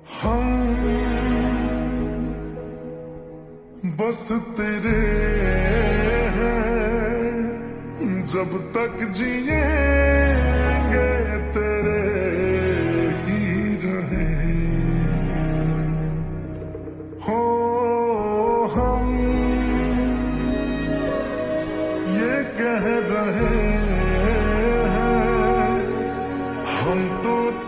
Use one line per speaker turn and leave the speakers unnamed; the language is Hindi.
हम बस तेरे हैं, जब तक जिएंगे तेरे ही रहेंगे। हो हम ये कह रहे हैं, हम तो